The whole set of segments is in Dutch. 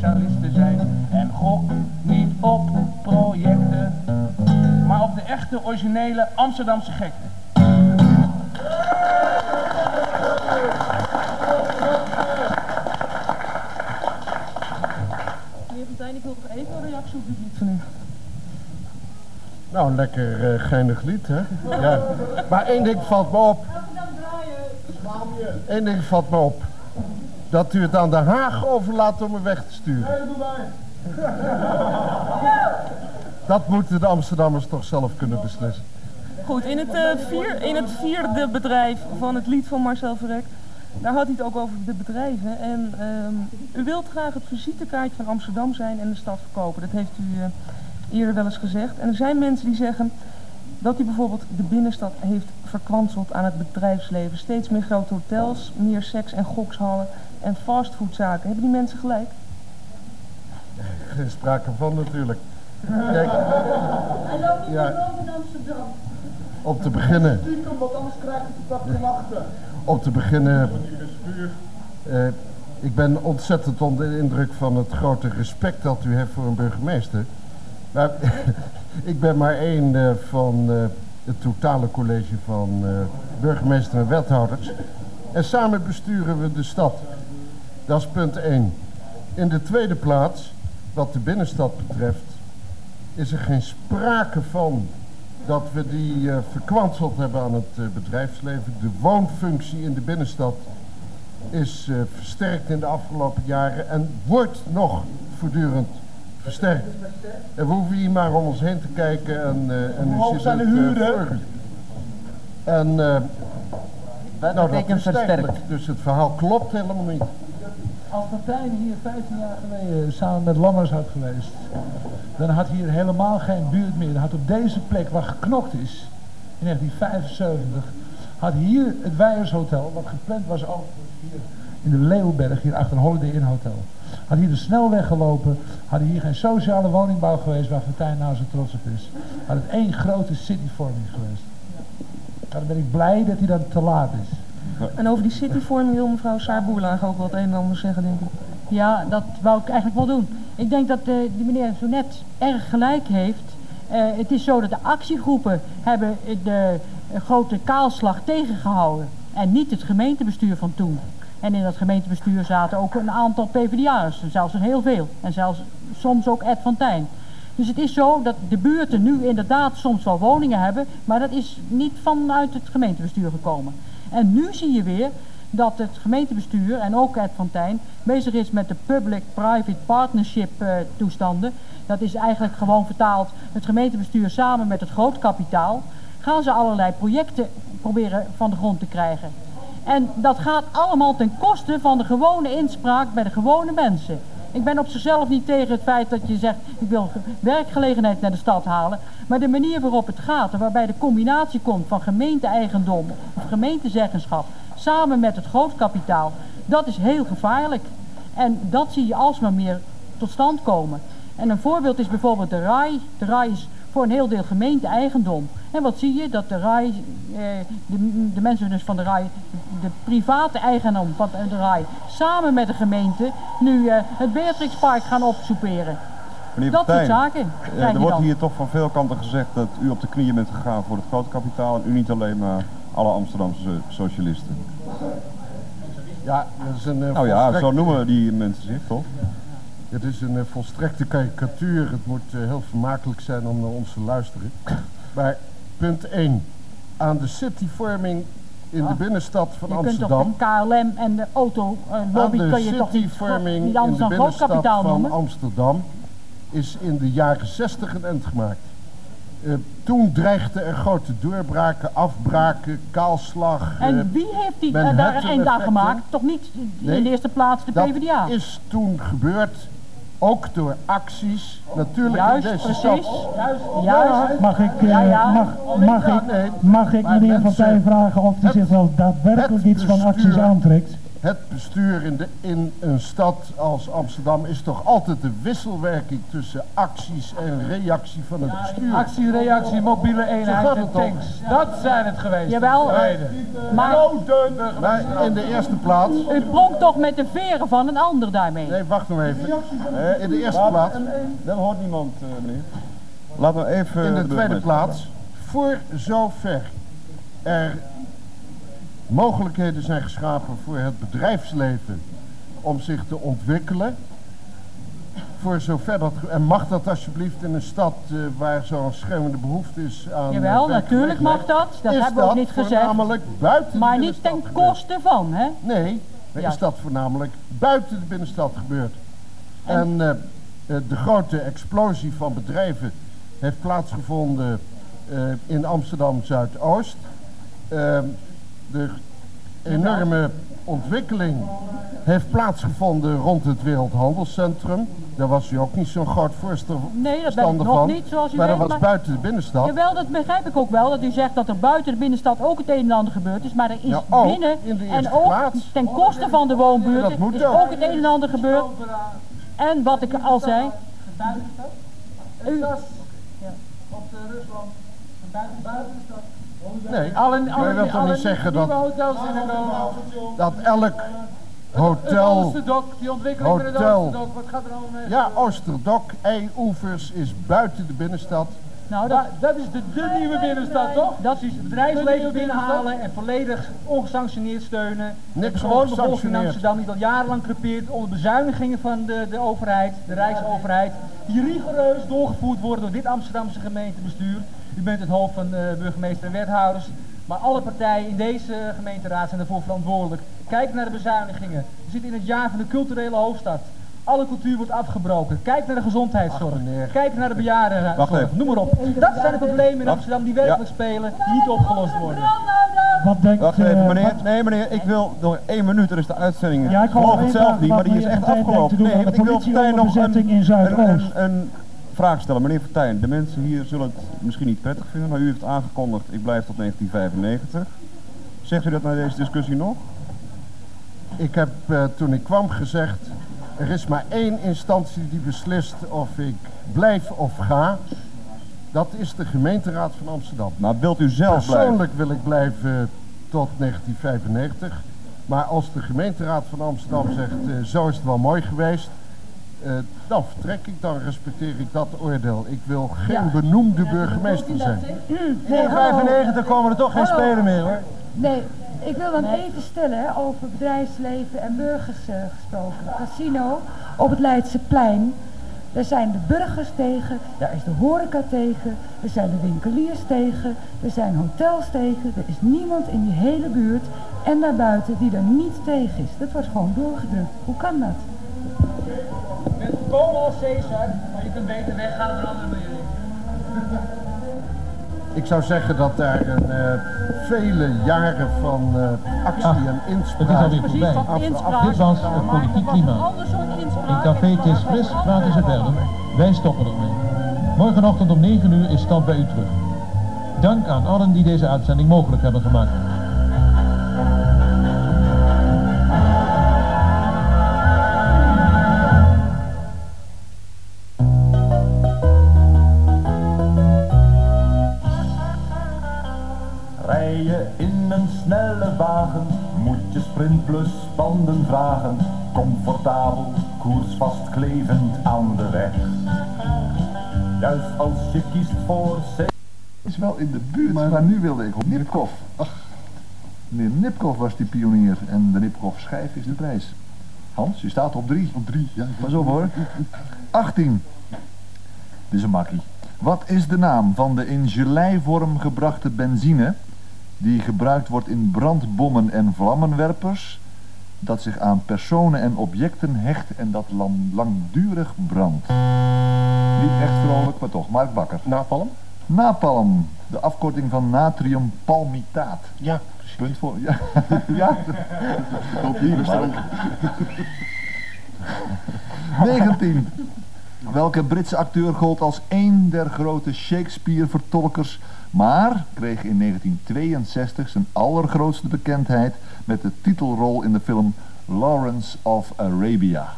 socialisten zijn. En gok niet op projecten, maar op de echte originele Amsterdamse gekte. Meneer Fontijn, ik wil nog even een reactie op dit lied van u. Nou, een lekker geinig lied, hè? Ja. Maar één ding valt me op. Eén ding valt me op. Dat u het aan Den Haag overlaat om me weg te sturen. Nee, dat doen wij. Dat moeten de Amsterdammers toch zelf kunnen beslissen. Goed, in het vierde bedrijf van het lied van Marcel Verrek, daar had hij het ook over de bedrijven. En u wilt graag het visitekaartje van Amsterdam zijn en de stad verkopen. Dat heeft u eerder wel eens gezegd. En er zijn mensen die zeggen dat u bijvoorbeeld de binnenstad heeft verkwanseld aan het bedrijfsleven. Steeds meer grote hotels, meer seks- en gokshallen en fastfoodzaken. Hebben die mensen gelijk? Geen sprake van natuurlijk. Kijk, Hij loopt niet rond in Amsterdam. om te beginnen. Want anders krijg je het te wachten. Om te beginnen. Ik ben ontzettend onder de indruk van het grote respect dat u heeft voor een burgemeester. Maar ik ben maar één van het totale college van burgemeester en wethouders. En samen besturen we de stad. Dat is punt 1. In de tweede plaats, wat de binnenstad betreft, is er geen sprake van dat we die verkwanseld hebben aan het bedrijfsleven. De woonfunctie in de binnenstad is versterkt in de afgelopen jaren en wordt nog voortdurend versterkt. En we hoeven hier maar om ons heen te kijken en u ziet het voor u. En nou, dat versterkt. Dus het verhaal klopt helemaal niet. Als Martijn hier 15 jaar geleden samen met Lammers had geweest, dan had hier helemaal geen buurt meer. Dan had op deze plek waar geknokt is, in 1975, had hier het Weijershotel, wat gepland was hier in de Leeuwberg, hier achter Holiday Inn Hotel. Had hier de snelweg gelopen, had hier geen sociale woningbouw geweest waar Fontijn nou zo trots op is. Had het één grote cityvorming geweest. Dan ben ik blij dat hij dan te laat is. En over die cityvorming wil mevrouw Saar-Boerlaag ook wat een en ander zeggen, denk ik. Ja, dat wou ik eigenlijk wel doen. Ik denk dat die meneer zo net erg gelijk heeft. Het is zo dat de actiegroepen hebben de grote kaalslag tegengehouden. En niet het gemeentebestuur van toen. En in dat gemeentebestuur zaten ook een aantal PvdA'ers. Zelfs een heel veel. En zelfs soms ook Ed Fontijn. Dus het is zo dat de buurten nu inderdaad soms wel woningen hebben. Maar dat is niet vanuit het gemeentebestuur gekomen. En nu zie je weer dat het gemeentebestuur en ook Ed Fontijn bezig is met de public-private partnership toestanden. Dat is eigenlijk gewoon vertaald het gemeentebestuur samen met het grootkapitaal. Gaan ze allerlei projecten proberen van de grond te krijgen. En dat gaat allemaal ten koste van de gewone inspraak bij de gewone mensen. Ik ben op zichzelf niet tegen het feit dat je zegt, ik wil werkgelegenheid naar de stad halen. Maar de manier waarop het gaat en waarbij de combinatie komt van gemeente-eigendom of gemeentezeggenschap samen met het grootkapitaal, dat is heel gevaarlijk. En dat zie je alsmaar meer tot stand komen. En een voorbeeld is bijvoorbeeld de RAI. De RAI is voor een heel deel gemeente-eigendom. En wat zie je? Dat de RAI, de mensen dus van de RAI, de private eigendom van de RAI, samen met de gemeente nu het Beatrixpark gaan opsoeperen. Meneer Dat Fontijn, soort zaken. Er wordt hier toch van veel kanten gezegd dat u op de knieën bent gegaan voor het grote kapitaal en u niet alleen maar alle Amsterdamse socialisten. Ja, dat is een nou ja, zo noemen die mensen zich toch? Het is een volstrekte karikatuur. Het moet heel vermakelijk zijn om naar ons te luisteren. Maar punt 1. Aan de cityvorming in de binnenstad van Amsterdam. Je kunt toch de KLM en de autolobby kun je toch niet anders dan grootkapitaal noemen? Van Amsterdam is in de jaren 60 een eind gemaakt. Toen dreigden er grote doorbraken, afbraken, kaalslag. En wie heeft die daar een eind aan gemaakt? Toch niet in de eerste plaats de PvdA? Dat is toen gebeurd, ook door acties, natuurlijk juist, in deze precies. stad. Juist. Mag ik meneer Fontijn vragen of hij zich wel daadwerkelijk iets van acties aantrekt? Het bestuur in een stad als Amsterdam is toch altijd de wisselwerking tussen acties en reactie van het bestuur. Actie, reactie, mobiele Zo eenheid gaat en het toch? tanks. Dat zijn het geweest. Jawel, maar Maar in de eerste plaats... u pronkt toch met de veren van een ander daarmee? Nee, wacht nog even. In de eerste plaats... Dat hoort niemand, meneer. Laat me even... In de tweede burgemeester plaats, voor zover er mogelijkheden zijn geschapen voor het bedrijfsleven om zich te ontwikkelen, voor zover dat, en mag dat alsjeblieft in een stad waar zo'n schreeuwende behoefte is aan Jawel, natuurlijk mag dat. Dat is hebben we ook niet dat gezegd. voornamelijk buiten de Maar niet binnenstad ten koste van, hè? Nee, dan Ja. is dat voornamelijk buiten de binnenstad gebeurd. En de grote explosie van bedrijven heeft plaatsgevonden in Amsterdam Zuidoost. De enorme ontwikkeling heeft plaatsgevonden rond het Wereldhandelscentrum. Daar was u ook niet zo'n groot voorstander Nee, dat ben ik nog van. niet, zoals u maar weet. dat was buiten de binnenstad. Jawel, dat begrijp ik ook wel. Dat u zegt dat er buiten de binnenstad ook het een en ander gebeurd is. Maar er is Ja, ook binnen in de en eerste ook plaats. ten koste van de woonbuurten Dat moet is ook. ook het een en ander gebeurd. En wat ik al zei... U, Op Rusland, buiten de stad. Nee, maar je wilt toch niet zeggen dat, hotels in de dat elk hotel... Oosterdok, die ontwikkeling met het Hotel. Oosterdok, wat gaat er allemaal mee? Ja, Oosterdok, Eioevers is buiten de binnenstad. nou, Dat is de nieuwe binnenstad, toch? dat is De bedrijfsleven nieuwe binnenhalen en volledig ongesanctioneerd steunen. Niks De gewone bevolking in ongesanctioneerd. Amsterdam die al jarenlang crepeert onder bezuinigingen van de overheid, de Rijksoverheid, die rigoureus doorgevoerd worden door dit Amsterdamse gemeentebestuur. U bent het hoofd van burgemeester en wethouders, maar alle partijen in deze gemeenteraad zijn daarvoor verantwoordelijk. Kijk naar de bezuinigingen. We zitten in het jaar van de culturele hoofdstad. Alle cultuur wordt afgebroken. Kijk naar de gezondheidszorg. Kijk naar de bejaardenzorg. Wacht even. Noem maar op. Dat zijn de problemen in Amsterdam die werkelijk spelen, die niet opgelost worden. Wat denkt... Wacht even, meneer. Nee, meneer, ik wil nog 1 minuut, er is de uitzending. Ja, Ik geloof het zelf niet, maar die is echt afgelopen. Nee, want ik wil Fortuyn nog in Zuidoost. een vraag stellen. Meneer Fortuyn, de mensen hier zullen het misschien niet prettig vinden, maar u heeft aangekondigd, ik blijf tot 1995. Zegt u dat na deze discussie nog? Ik heb toen ik kwam gezegd, er is maar één instantie die beslist of ik blijf of ga. Dat is de gemeenteraad van Amsterdam. Maar wilt u zelf blijven? Persoonlijk wil ik blijven tot 1995. Maar als de gemeenteraad van Amsterdam zegt, zo is het wel mooi geweest, dan vertrek ik, dan respecteer ik dat oordeel. Ik wil geen benoemde burgemeester zijn. Nee, 95 komen er toch geen spelen meer, hoor. Nee, ik wil dan even stellen over bedrijfsleven en burgers gesproken. Casino op het Leidseplein. Daar zijn de burgers tegen, daar is de horeca tegen, er zijn de winkeliers tegen, er zijn hotels tegen. Er is niemand in die hele buurt en daarbuiten die er niet tegen is. Dat wordt gewoon doorgedrukt. Hoe kan dat? Je bent volkomen als Caesar, maar je kunt beter weggaan op een andere manier. Ik zou zeggen dat daar vele jaren van actie en inspraak... Het is alweer precies voorbij. van inspraak. Dit was het politiek klimaat. Ander soort inspraak. In café Het is Fris praten ze verder. Wij stoppen ermee. Morgenochtend om 9 uur is Stand bij u terug. Dank aan allen die deze uitzending mogelijk hebben gemaakt. Rij je in een snelle wagen, moet je Sprint Plus banden vragen. Comfortabel, koersvast klevend aan de weg. Juist als je kiest voor Is wel in de buurt, maar nu wilde ik op Nipkoff. Ach, meneer Nipkoff was die pionier en de Nipkoff schijf is de prijs. Hans, je staat op 3. Op 3, ja. Pas op hoor. 18. Dit is een makkie. Wat is de naam van de in geleivorm gebrachte benzine die gebruikt wordt in brandbommen en vlammenwerpers, dat zich aan personen en objecten hecht en dat langdurig brandt? Niet echt vrolijk, maar toch. Mark Bakker. Napalm? Napalm, de afkorting van natriumpalmitaat. Ja. Punt voor, ja. Ja. Tot hier, Mark. 19. Welke Britse acteur gold als één der grote Shakespeare-vertolkers, maar kreeg in 1962 zijn allergrootste bekendheid met de titelrol in de film Lawrence of Arabia.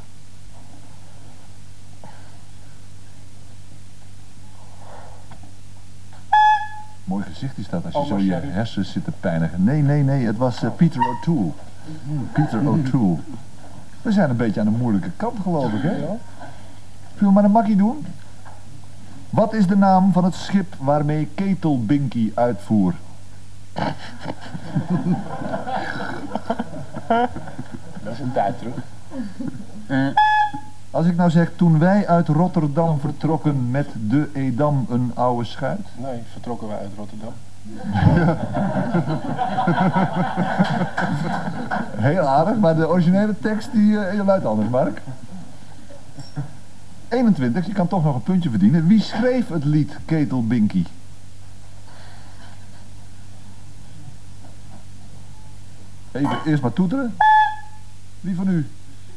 Mooi gezicht is dat als je zo je hersens zit te pijnigen. Nee, het was Peter O'Toole. Peter O'Toole. We zijn een beetje aan de moeilijke kant, geloof ik, hè? Zullen we maar een makkie doen? Wat is de naam van het schip waarmee Ketelbinky uitvoer? Dat is een tijd terug. Als ik nou zeg, toen wij uit Rotterdam vertrokken met de Edam, een oude schuit? Nee, vertrokken wij uit Rotterdam. Heel aardig, maar de originele tekst die luidt anders, Mark. 21, je kan toch nog een puntje verdienen. Wie schreef het lied Ketelbinky? Even eerst maar toeteren. Wie van u?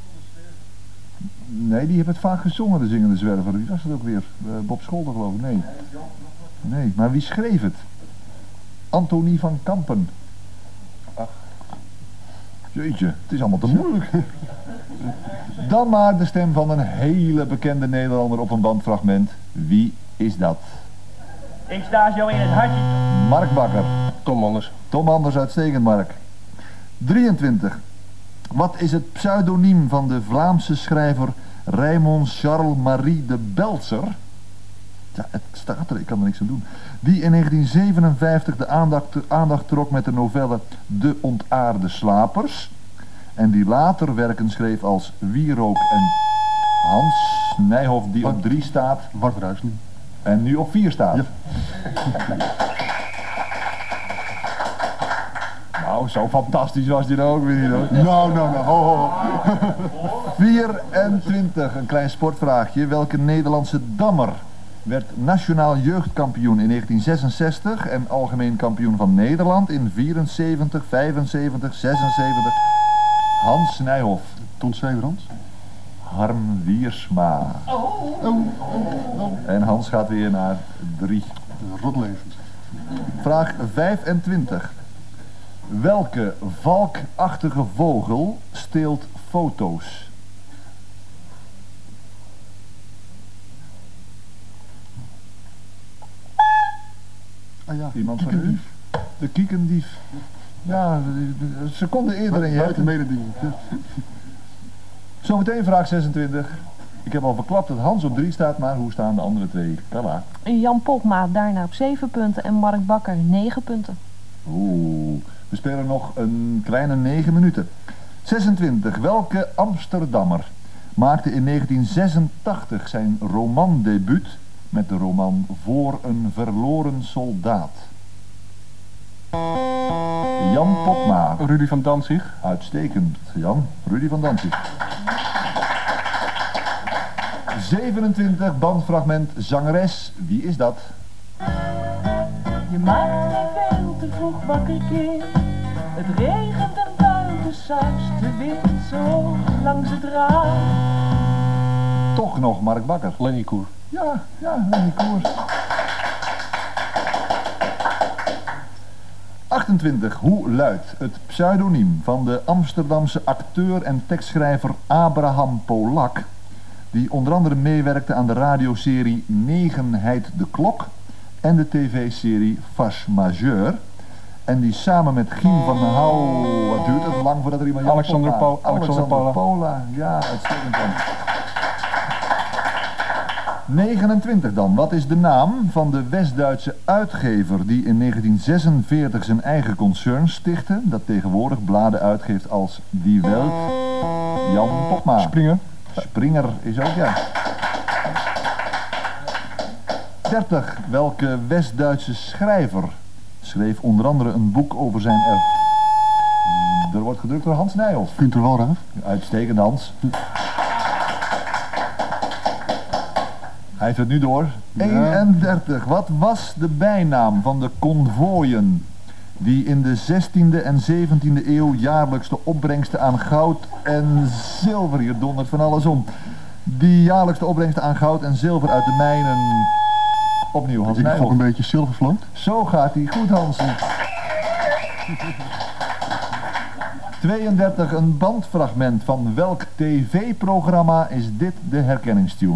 Nee, die heeft het vaak gezongen, de zingende zwerver. Wie was het ook weer? Bob Scholder, geloof ik. Nee, maar wie schreef het? Antonie van Kampen. Ach. Jeetje, het is allemaal te moeilijk. Dan maar de stem van een hele bekende Nederlander op een bandfragment. Wie is dat? Ik sta zo in het hartje. Mark Bakker. Tom Anders. Tom Anders, uitstekend, Mark. 23. Wat is het pseudoniem van de Vlaamse schrijver Raymond Charles Marie de Belzer? Ja, het staat er, ik kan er niks aan doen. Die in 1957 de aandacht trok met de novelle De Ontaarde Slapers. En die later werken schreef als Wierook en Hans Nijhoff, die op 3 staat. Bart Ruijsling. En nu op 4 staat. Ja. Nou, zo fantastisch was die nou ook weer niet, hoor. Nou, ho. 24, een klein sportvraagje. Welke Nederlandse dammer werd nationaal jeugdkampioen in 1966 en algemeen kampioen van Nederland in 74, 75, 76? Hans Nijhoff. Ton Zweebrand. Harm Wiersma. En Hans gaat weer naar 3. Rotlevend. Vraag 25. Welke valkachtige vogel steelt foto's? Ah ja, iemand van u? De kiekendief. Ja, een seconde eerder en je hebt mededinging. Zometeen vraag 26. Ik heb al verklapt dat Hans op 3 staat, maar hoe staan de andere 2? Bella. Jan Popma daarna op 7 punten en Mark Bakker 9 punten. Oeh, we spelen nog een kleine 9 minuten. 26. Welke Amsterdammer maakte in 1986 zijn romandebuut met de roman Voor een verloren soldaat? Jan Popma. Rudy van Danzig. Uitstekend, Jan. Rudy van Danzig. 27, bandfragment zangeres. Wie is dat? Je maakt me veel te vroeg wakker, kind. Het regent en buiten suist de wind zo langs het raam. Toch nog Mark Bakker. Lenny Koer. Ja, Lenny Koer. 28. Hoe luidt het pseudoniem van de Amsterdamse acteur en tekstschrijver Abraham Polak, die onder andere meewerkte aan de radioserie Negenheid de Klok en de tv-serie Fas Majeur, en die samen met Giem van Hou, wat duurt het lang voordat er iemand... Alexander Pola. Ja, uitstekend dan. 29 dan. Wat is de naam van de West-Duitse uitgever die in 1946 zijn eigen concern stichtte, dat tegenwoordig bladen uitgeeft als Die Welt? Jan Popma. Springer. Springer is ook juist. 30. Welke West-Duitse schrijver schreef onder andere een boek over zijn Er wordt gedrukt door Hans Nijhoff. Günter Walraaf. Uitstekend, Hans. Hij heeft het nu door. Ja. 31. Wat was de bijnaam van de konvooien die in de 16e en 17e eeuw jaarlijks de opbrengsten aan goud en zilver, hier dondert van alles om, die jaarlijks de opbrengsten aan goud en zilver uit de mijnen, opnieuw Hans Nijhoff. Ik gok een beetje zilvervloot. Zo gaat hij, goed Hansen. 32, een bandfragment van welk tv-programma is dit de herkenningstune?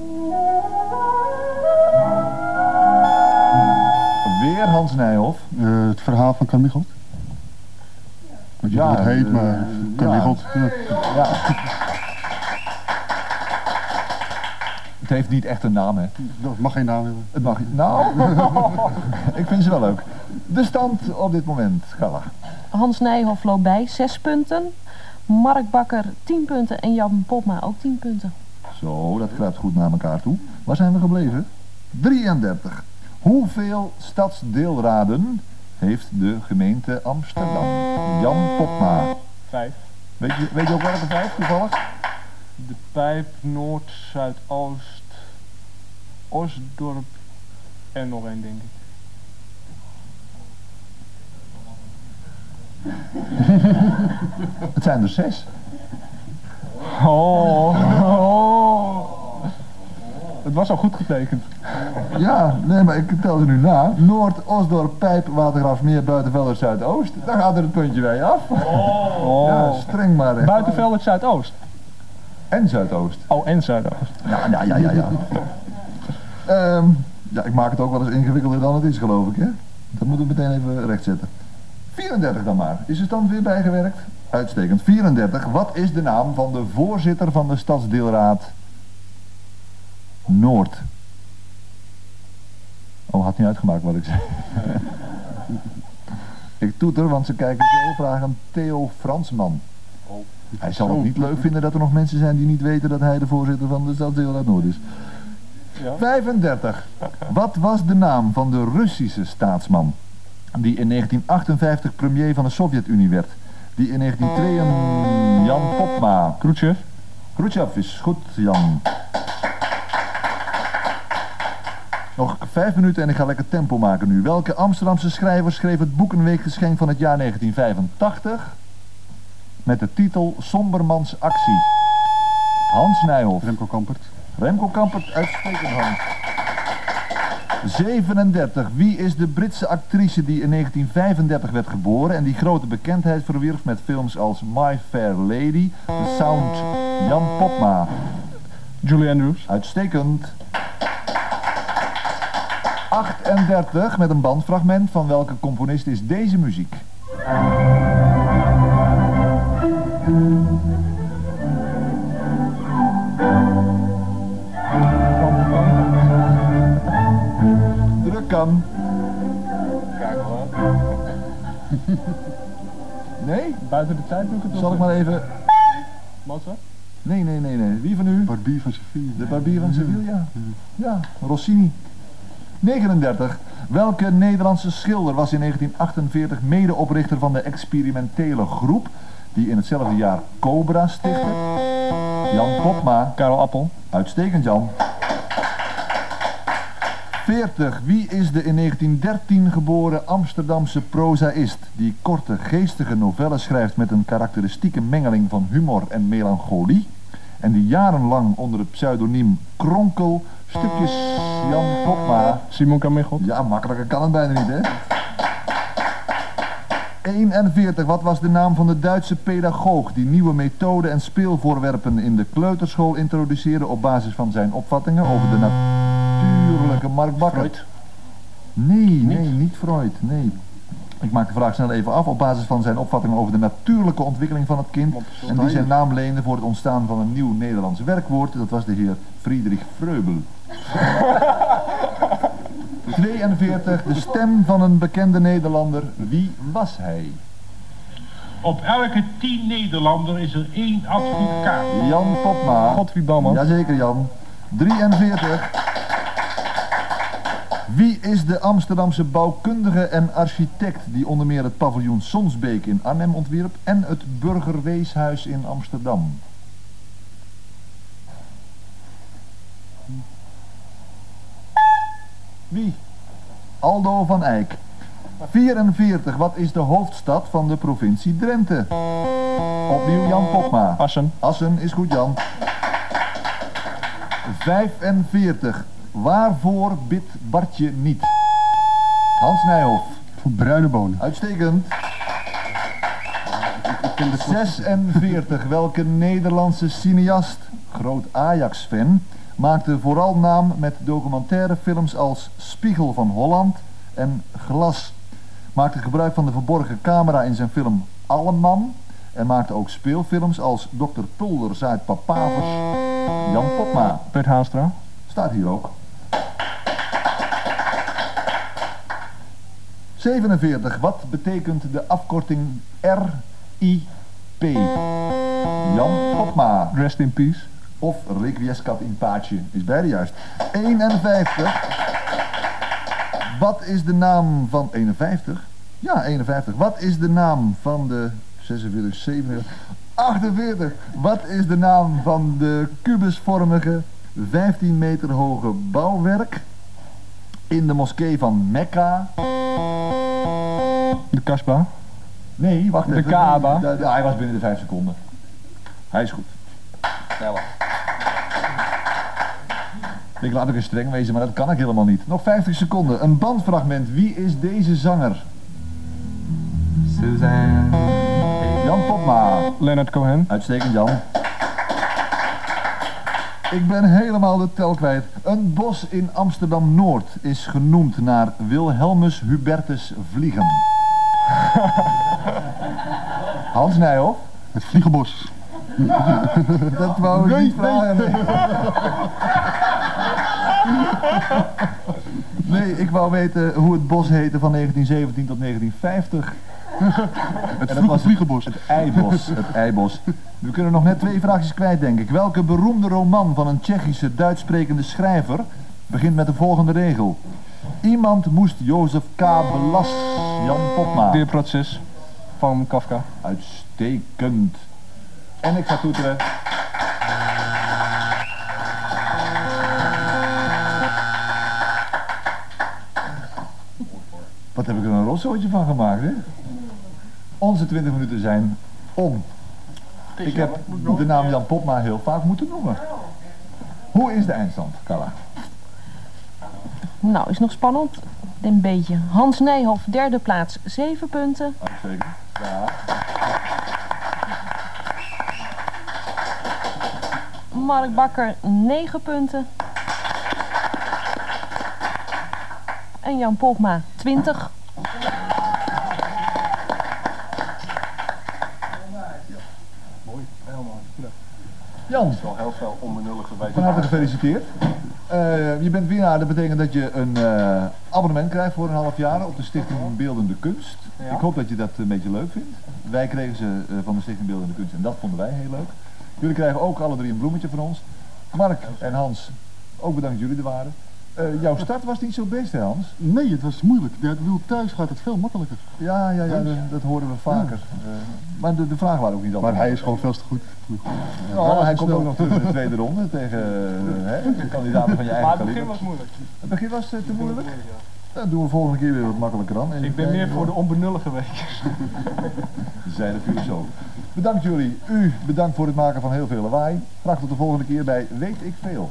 Weer Hans Nijhoff. Het verhaal van Carmichael. Weet je hoe het heet, maar Carmichael. Ja. Het heeft niet echt een naam, hè? Het mag geen naam hebben. Het mag niet. Nou, ik vind ze wel leuk. De stand op dit moment, Gala. Hans Nijhoff loopt bij 6 punten. Mark Bakker 10 punten en Jan Popma ook 10 punten. Zo, dat kruipt goed naar elkaar toe. Waar zijn we gebleven? 33. Hoeveel stadsdeelraden heeft de gemeente Amsterdam? Jan Popma. 5. Weet je ook welke 5 toevallig? De Pijp, Noord, Zuidoost, Osdorp en nog één, denk ik. Het zijn er 6. Het was al goed getekend. Ja, nee, maar ik tel ze nu na. Noord, Osdorp, Pijp, Watergraafsmeer, Buitenveldert, Zuidoost. Daar gaat er het puntje bij af. Ja, streng maar. Hè. Buitenveldert, Zuidoost. En Zuidoost. Oh, en Zuidoost. Ja. Ja, ik maak het ook wel eens ingewikkelder dan het is, geloof ik, hè? Dat moeten we meteen even rechtzetten. 34 dan maar. Is de stand weer bijgewerkt? Uitstekend. 34. Wat is de naam van de voorzitter van de stadsdeelraad Noord? Oh, had niet uitgemaakt wat ik zei. Ik toeter, want ze kijken zo vragen Theo Fransman. Hij zal het niet leuk vinden dat er nog mensen zijn die niet weten dat hij de voorzitter van de stadsdeelraad Noord is. Ja. 35. Wat was de naam van de Russische staatsman die in 1958 premier van de Sovjet-Unie werd? Die in 1902 Jan Popma. Khrushchev. Khrushchev is goed, Jan. Nog 5 minuten en ik ga lekker tempo maken nu. Welke Amsterdamse schrijver schreef het Boekenweekgeschenk van het jaar 1985 met de titel Sombermans Actie? Hans Nijhoff. Remco Kampert. Remco Kampert, uitstekend Hans. 37. Wie is de Britse actrice die in 1935 werd geboren en die grote bekendheid verwierf met films als My Fair Lady, The Sound? Jan Popma. Julie Andrews. Uitstekend. 38. Met een bandfragment van welke componist is deze muziek? Druk kan. Kijk hoor. Nee? Buiten de tijd doe ik het. Zal ik maar even... Mozart? Nee. Wie van u? Barbier van Sevilla. De Barbier van Sevilla? Ja, Rossini. 39. Welke Nederlandse schilder was in 1948 medeoprichter van de experimentele groep die in hetzelfde jaar Cobra stichtte? Jan Popma. Karel Appel. Uitstekend, Jan. 40. Wie is de in 1913 geboren Amsterdamse prozaïst die korte, geestige novellen schrijft met een karakteristieke mengeling van humor en melancholie en die jarenlang onder het pseudoniem Kronkel stukjes Jan Popma... Simon Carmichael. Ja, makkelijker kan het bijna niet, hè? 41. Wat was de naam van de Duitse pedagoog die nieuwe methoden en speelvoorwerpen in de kleuterschool introduceerde op basis van zijn opvattingen over de natuurlijke Mark Bakker? Freud. Nee, niet Freud, nee. Ik maak de vraag snel even af op basis van zijn opvattingen over de natuurlijke ontwikkeling van het kind en die zijn naam leende voor het ontstaan van een nieuw Nederlands werkwoord. Dat was de heer Friedrich Freubel. 42. De stem van een bekende Nederlander. Wie was hij? Op elke 10 Nederlander is er 1 advocaat. Jan Popma. Godfried Bouwman. Jazeker, Jan. 43. Wie is de Amsterdamse bouwkundige en architect die onder meer het paviljoen Sonsbeek in Arnhem ontwierp en het Burgerweeshuis in Amsterdam? Wie? Aldo van Eyck. 44. Wat is de hoofdstad van de provincie Drenthe? Opnieuw Jan Popma. Assen. Assen is goed, Jan. 45. Waarvoor bidt Bartje niet? Hans Nijhoff. Voor bruine bonen. Uitstekend. 46. Welke Nederlandse cineast, groot Ajax-fan, maakte vooral naam met documentairefilms als Spiegel van Holland en Glas. Maakte gebruik van de verborgen camera in zijn film Alleman en maakte ook speelfilms als Dr. Pulder Zuid Papavers. Jan Popma. Bert Haastra. Staat hier ook. 47. Wat betekent de afkorting RIP? Jan Popma. Rest in peace. Of Requiescat in pace. Is beide juist. 51. Wat is de naam van 51? Ja, 51. Wat is de naam van de 46, 47, 48. Wat is de naam van de kubusvormige 15 meter hoge bouwwerk in de moskee van Mekka? De Kasbah. Nee, wacht even. De Kaaba. Hij was binnen de 5 seconden. Hij is goed. Tellen. Ik laat ook eens streng wezen, maar dat kan ik helemaal niet. Nog 50 seconden. Een bandfragment. Wie is deze zanger? Suzanne. Jan Popma. Leonard Cohen. Uitstekend, Jan. Ik ben helemaal de tel kwijt. Een bos in Amsterdam-Noord is genoemd naar Wilhelmus Hubertus Vliegen. Hans Nijhoff. Het Vliegenbos. Dat wou ik niet vragen. Nee, ik wou weten hoe het bos heette van 1917 tot 1950. Het Vliegenbos. Het Eibos. Het Eibos. We kunnen nog net 2 vraagjes kwijt, denk ik. Welke beroemde roman van een Tsjechische Duits-sprekende schrijver begint met de volgende regel? Iemand moest Jozef K. belasten. Jan Popma. Dit proces van Kafka. Uitstekend. En ik ga toeteren. Wat heb ik er een rotzootje van gemaakt, hè? Onze 20 minuten zijn om. Ik heb de naam Jan Popma heel vaak moeten noemen. Hoe is de eindstand, Carla? Nou, is nog spannend. Een beetje. Hans Nijhoff, derde plaats, 7 punten. Uitstekend. Ja. Mark Bakker, 9 punten. En Jan Popma, 20. Mooi, helemaal. Jan. Het is wel heel veel onbenullige wijze. Van harte gefeliciteerd. Je bent winnaar, dat betekent dat je een abonnement krijgt voor een half jaar op de Stichting Beeldende Kunst. Ja. Ik hoop dat je dat een beetje leuk vindt. Wij kregen ze van de Stichting Beeldende Kunst en dat vonden wij heel leuk. Jullie krijgen ook alle 3 een bloemetje van ons. Mark en Hans, ook bedankt dat jullie er waren. Jouw start was niet zo best, hè Hans? Nee, het was moeilijk. Ja, ik bedoel, thuis gaat het veel makkelijker. Ja, dat horen we vaker. Maar de vraag waren ook niet altijd. Maar hij is gewoon veel te goed. Hij komt ook nog terug in de tweede ronde tegen de kandidaten van je eigen Maar het kaliber. begin was moeilijk. Het begin was te moeilijk? Dat doen we volgende keer weer wat makkelijker dan. Ik ben meer voor de onbenullige weetjes. Zij de filosoof. Bedankt jullie. U bedankt voor het maken van heel veel lawaai. Graag tot de volgende keer bij Weet ik Veel.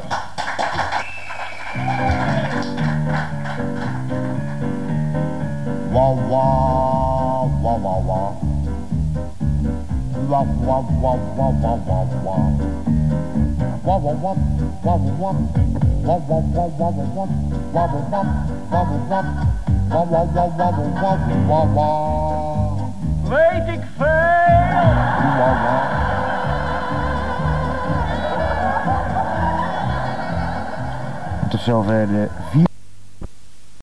Wah wah wah wah wah. Wah wah wah wah wah wah wah. Wah wah wah wah wah. Wah wah wah wah wah. Wah wah wah wah wah. Wah wah wah wah wah wah. Weet ik veel! Wah wah. Tot zover de 4.